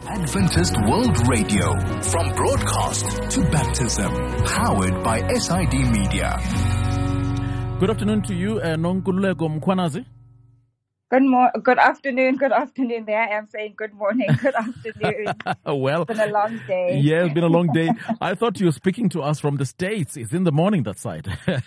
Adventist World Radio, from broadcast to baptism, powered by SID Media. Good afternoon to you, Nonkululeko Mkhwanazi. Good afternoon. There I am saying good morning, good afternoon. Well, it's been a long day. Yeah, it's been a long day. I thought you were speaking to us from the States. It's in the morning, that side.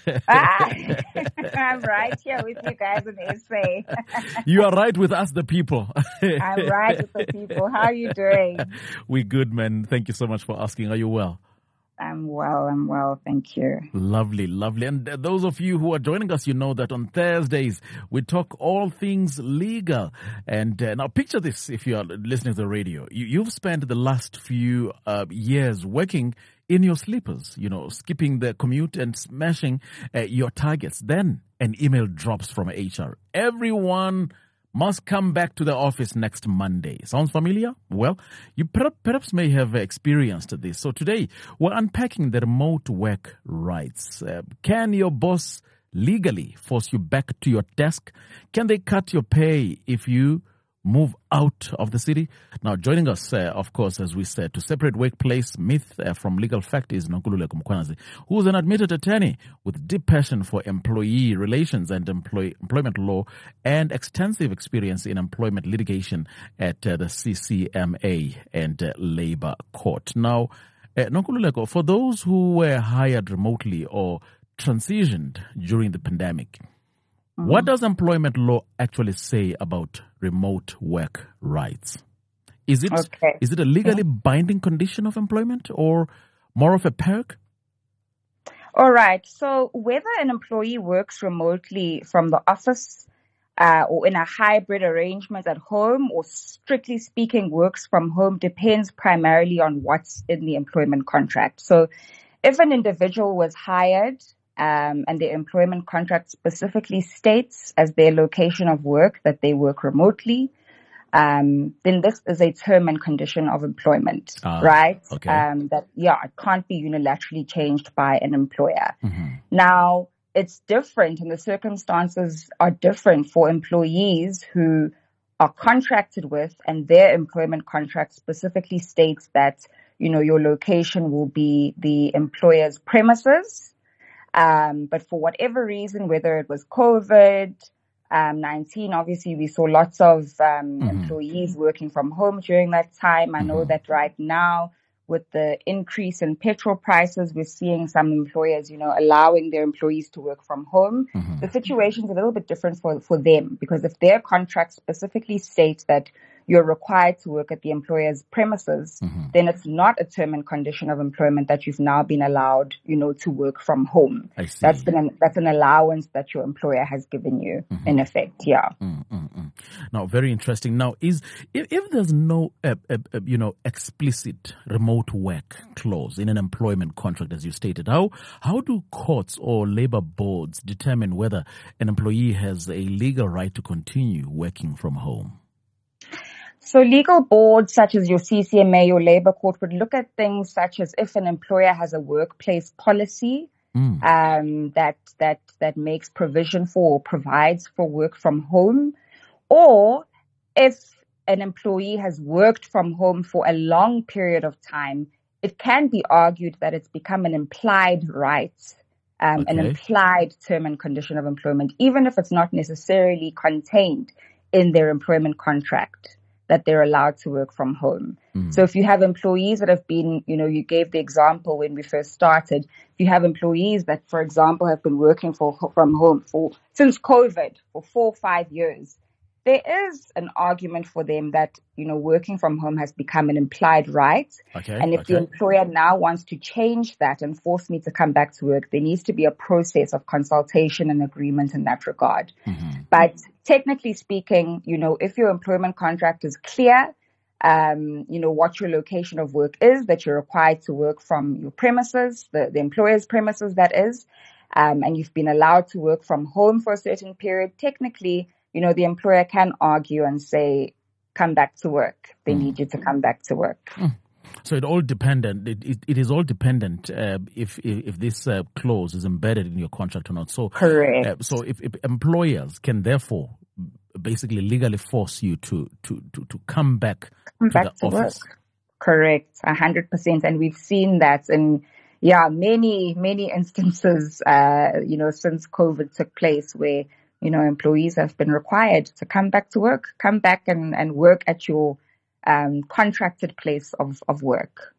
I'm right here with you guys in SA. You are right with us, the people. I'm right with the people. How are you doing? We're good, man. Thank you so much for asking. Are you well? I'm well. Thank you. Lovely. And those of you who are joining us, you know that on Thursdays, we talk all things legal. And now picture this, if you are listening to the radio. You've spent the last few years working in your sleepers, skipping the commute and smashing your targets. Then an email drops from HR. Everyone must come back to the office next Monday. Sounds familiar? Well, you perhaps may have experienced this. So today, we're unpacking the remote work rights. Can your boss legally force you back to your desk? Can they cut your pay if you move out of the city? Now, joining us, of course, as we said, to separate workplace myth from legal fact is Nonkululeko Mkhwanazi, who is an admitted attorney with deep passion for employee relations and employment law and extensive experience in employment litigation at the CCMA and Labour Court. Now, Nonkululeko, for those who were hired remotely or transitioned during the pandemic, what does employment law actually say about remote work rights? Is it a legally binding condition of employment or more of a perk? All right. So whether an employee works remotely from the office or in a hybrid arrangement at home, or strictly speaking works from home, depends primarily on what's in the employment contract. So if an individual was hired and their employment contract specifically states as their location of work that they work remotely, then this is a term and condition of employment, right? Okay. It can't be unilaterally changed by an employer. Now, it's different, and the circumstances are different for employees who are contracted with, and their employment contract specifically states that, your location will be the employer's premises. But for whatever reason, whether it was COVID-19, obviously we saw lots of employees working from home during that time. I know that right now, with the increase in petrol prices, we're seeing some employers, allowing their employees to work from home. The situation's a little bit different for them, because if their contract specifically states that you're required to work at the employer's premises, then it's not a term and condition of employment that you've now been allowed, to work from home. I see. That's an allowance that your employer has given you, in effect. Yeah. Now, very interesting. Now, if there's no, explicit remote work clause in an employment contract, as you stated, how do courts or labor boards determine whether an employee has a legal right to continue working from home? So legal boards such as your CCMA or Labour Court would look at things such as if an employer has a workplace policy that makes provision for or provides for work from home, or if an employee has worked from home for a long period of time, it can be argued that it's become an implied right, an implied term and condition of employment, even if it's not necessarily contained in their employment contract, that they're allowed to work from home. So if you have employees that have been, you gave the example when we first started, if you have employees that, for example, have been working from home since COVID for 4 or 5 years, there is an argument for them that, working from home has become an implied right. And if the employer now wants to change that and force me to come back to work, there needs to be a process of consultation and agreement in that regard. But technically speaking, if your employment contract is clear, what your location of work is, that you're required to work from your premises, the employer's premises, that is, and you've been allowed to work from home for a certain period, technically, the employer can argue and say, come back to work. They need you to come back to work. So it all dependent. It is all dependent if this clause is embedded in your contract or not. So correct. So if employers can therefore basically legally force you to come back to back the to office. work. Correct, 100%. And we've seen that in, many instances, since COVID took place where, employees have been required to come back to work, come back and work at your contracted place of work.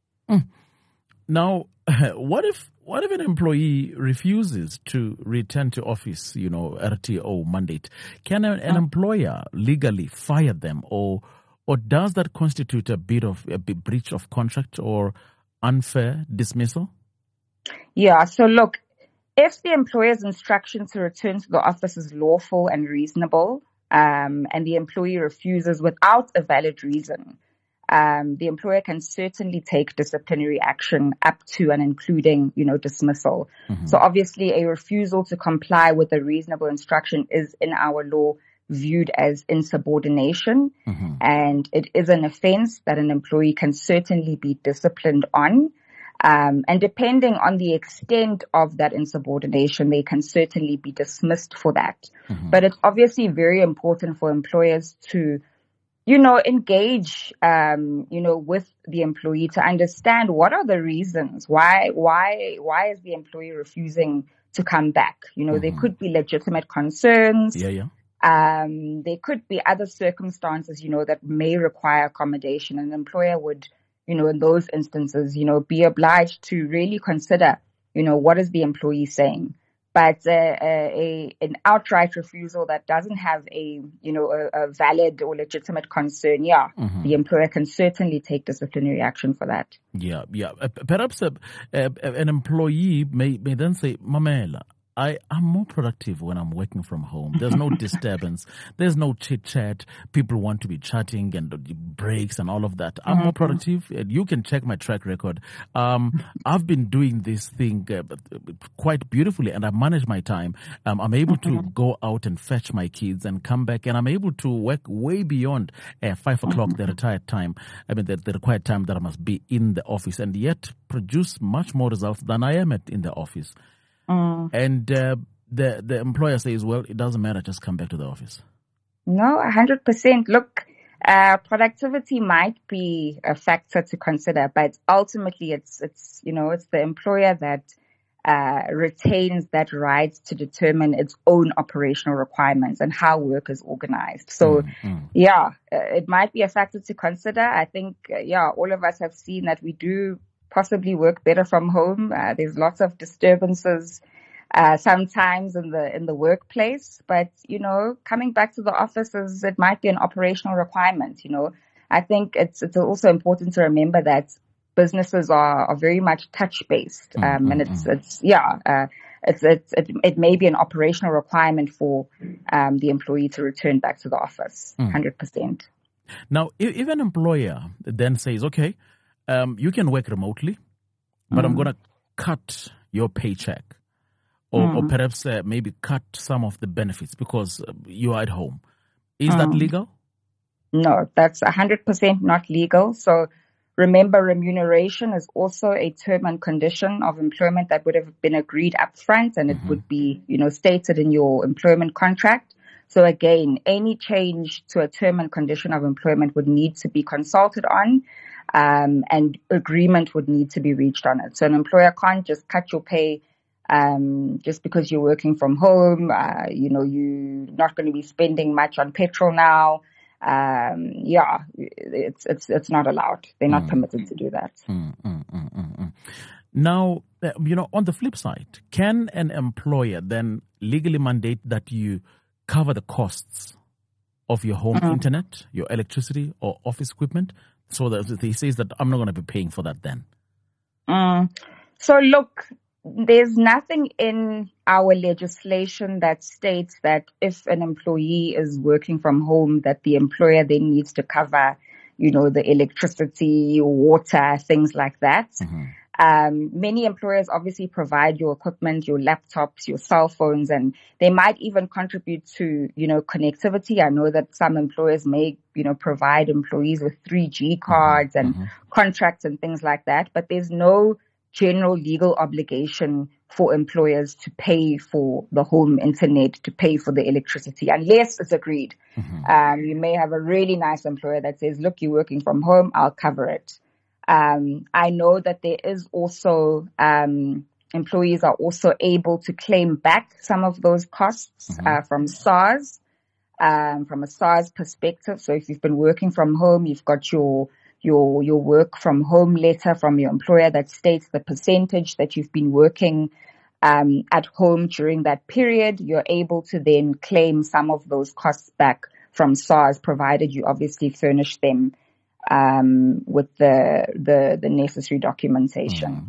Now, what if an employee refuses to return to office, RTO mandate? Can an employer legally fire them, or does that constitute a breach of contract or unfair dismissal? Yeah. So look, if the employer's instruction to return to the office is lawful and reasonable, and the employee refuses without a valid reason, the employer can certainly take disciplinary action up to and including, dismissal. Mm-hmm. So obviously a refusal to comply with a reasonable instruction is in our law viewed as insubordination. Mm-hmm. And it is an offense that an employee can certainly be disciplined on. And depending on the extent of that insubordination, they can certainly be dismissed for that. Mm-hmm. But it's obviously very important for employers to engage, with the employee to understand what are the reasons why is the employee refusing to come back. Mm-hmm. There could be legitimate concerns. Yeah. There could be other circumstances, that may require accommodation. An employer would, in those instances, be obliged to really consider, what is the employee saying. But an outright refusal that doesn't have a valid or legitimate concern, mm-hmm. the employer can certainly take disciplinary action for that. Yeah. Perhaps an employee may then say, Mamela, I'm more productive when I'm working from home. There's no disturbance. There's no chit-chat. People want to be chatting and breaks and all of that. I'm more productive. You can check my track record. I've been doing this thing quite beautifully, and I manage my time. I'm able to go out and fetch my kids and come back, and I'm able to work way beyond 5 o'clock, the retired time. The required time that I must be in the office, and yet produce much more results than I am in the office. And the employer says, well, it doesn't matter, just come back to the office. No, 100%. Look, productivity might be a factor to consider, but ultimately it's the employer that retains that right to determine its own operational requirements and how work is organized. So, it might be a factor to consider. I think, all of us have seen that we do possibly work better from home. There's lots of disturbances sometimes in the workplace, but coming back to the office it might be an operational requirement. I think it's also important to remember that businesses are very much touch based, and it may be an operational requirement for the employee to return back to the office. 100%. Now, if an employer then says, okay, you can work remotely, but I'm going to cut your paycheck, or perhaps maybe cut some of the benefits because you are at home. Is that legal? No, that's 100% not legal. So remember, remuneration is also a term and condition of employment that would have been agreed up front, and it would be, stated in your employment contract. So again, any change to a term and condition of employment would need to be consulted on. And agreement would need to be reached on it. So an employer can't just cut your pay just because you're working from home. You're not going to be spending much on petrol now. It's not allowed. They're not permitted to do that. Now, on the flip side, can an employer then legally mandate that you cover the costs of your home internet, your electricity, or office equipment? So that he says that I'm not going to be paying for that then. So look, there's nothing in our legislation that states that if an employee is working from home, that the employer then needs to cover, the electricity, water, things like that. Many employers obviously provide your equipment, your laptops, your cell phones, and they might even contribute to, connectivity. I know that some employers may, provide employees with 3G cards and contracts and things like that, but there's no general legal obligation for employers to pay for the home internet, to pay for the electricity, unless it's agreed. You may have a really nice employer that says, look, you're working from home, I'll cover it. I know that there is also, employees are also able to claim back some of those costs, from SARS, from a SARS perspective. So if you've been working from home, you've got your work from home letter from your employer that states the percentage that you've been working at home during that period. You're able to then claim some of those costs back from SARS, provided you obviously furnish them with the necessary documentation.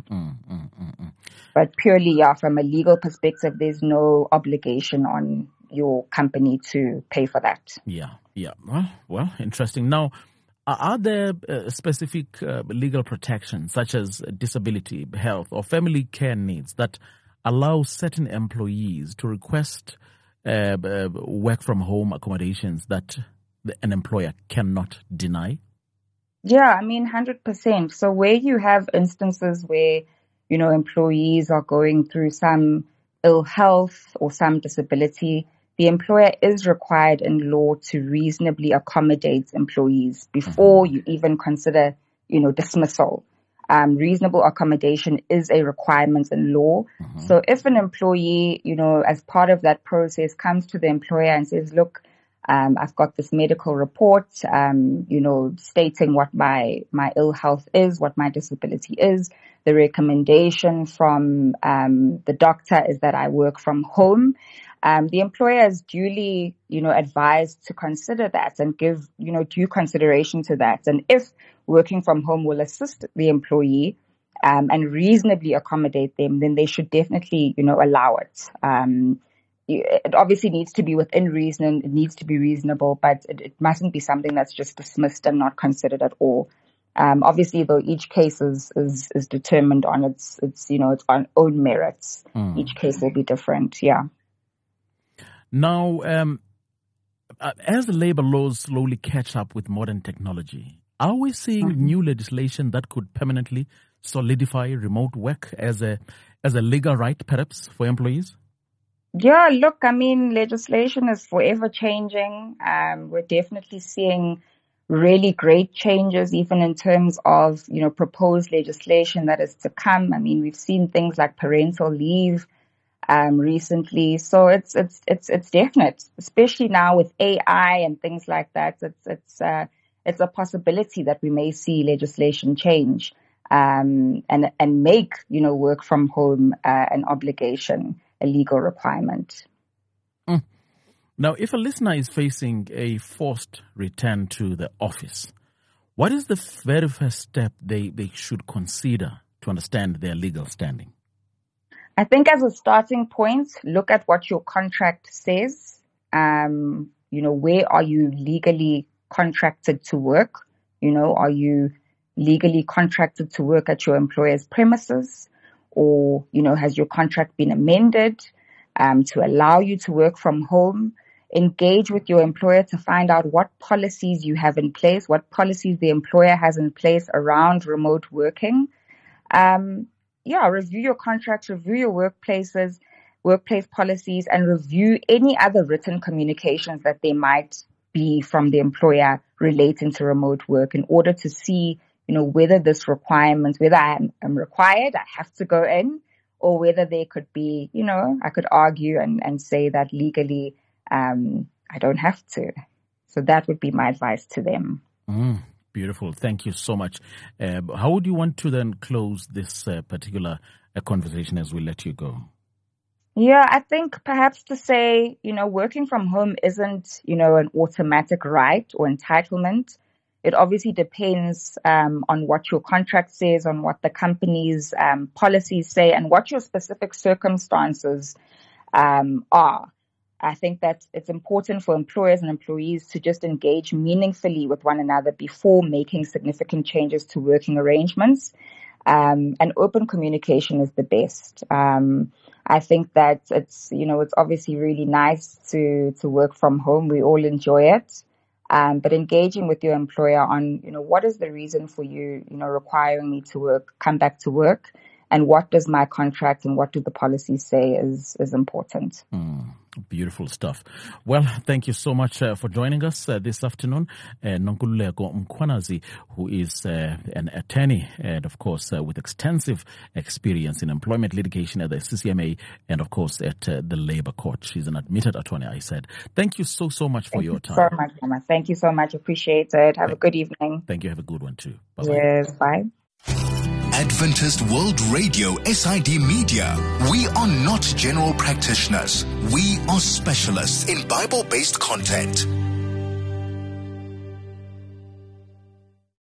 But purely, from a legal perspective, there's no obligation on your company to pay for that. Yeah. Well, interesting. Now, are there specific legal protections, such as disability, health, or family care needs, that allow certain employees to request work from home accommodations that an employer cannot deny? Yeah, 100%. So where you have instances where, employees are going through some ill health or some disability, the employer is required in law to reasonably accommodate employees before you even consider, dismissal. Reasonable accommodation is a requirement in law. So if an employee, as part of that process comes to the employer and says, look, I've got this medical report, stating what my ill health is, what my disability is. The recommendation from the doctor is that I work from home. The employer is duly, advised to consider that and give, due consideration to that. And if working from home will assist the employee and reasonably accommodate them, then they should definitely, allow it. It obviously needs to be within reason. It needs to be reasonable, but it mustn't be something that's just dismissed and not considered at all. Obviously, though, each case is determined on its own merits. Each case will be different. Yeah. Now, as labor laws slowly catch up with modern technology, are we seeing new legislation that could permanently solidify remote work as a legal right, perhaps, for employees? Yeah, look, legislation is forever changing. We're definitely seeing really great changes, even in terms of, proposed legislation that is to come. We've seen things like parental leave, recently. So it's definite, especially now with AI and things like that. It's a possibility that we may see legislation change, and make, work from home, an obligation, a legal requirement. Now, if a listener is facing a forced return to the office, what is the very first step they should consider to understand their legal standing? I think as a starting point, look at what your contract says. Where are you legally contracted to work? Are you legally contracted to work at your employer's premises? Or, has your contract been amended to allow you to work from home? Engage with your employer to find out what policies you have in place, what policies the employer has in place around remote working. Review your contracts, review your workplace policies, and review any other written communications that there might be from the employer relating to remote work in order to see, whether this requirement, whether I am required, I have to go in, or whether there could be, I could argue and say that legally, I don't have to. So that would be my advice to them. Beautiful. Thank you so much. How would you want to then close this particular conversation as we let you go? Yeah, I think perhaps to say, working from home isn't, an automatic right or entitlement. It obviously depends on what your contract says, on what the company's policies say, and what your specific circumstances are. I think that it's important for employers and employees to just engage meaningfully with one another before making significant changes to working arrangements. And open communication is the best. I think that it's obviously really nice to work from home. We all enjoy it. But engaging with your employer on, what is the reason for you, requiring me to come back to work, and what does my contract and what do the policies say is important. Beautiful stuff. Well, thank you so much for joining us this afternoon. Nonkululeko Mkhwanazi, who is an attorney and, of course, with extensive experience in employment litigation at the CCMA and, of course, at the Labour Court. She's an admitted attorney, I said. Thank you so much for your time. Thank you so much, Thomas. Thank you so much. Appreciate it. Have a good evening. Thank you. Have a good one, too. Bye-bye. Yes, bye. Adventist World Radio SID Media. We are not general practitioners. We are specialists in Bible-based content.